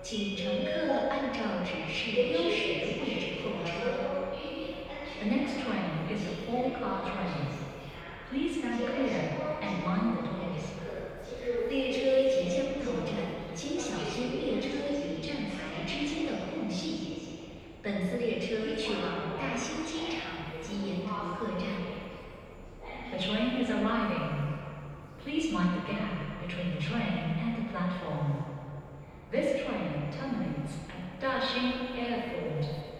请乘客按照指示标识的位置候车。The next train is a four-car train. Please stand clear and mind the doors. 列车即将到站，请小心列车与站台之间的空隙。本次列车去往大兴机场及沿途各站。The train is arriving. Please mind the gap between the train and the platform. This train terminates at Daxing Airport.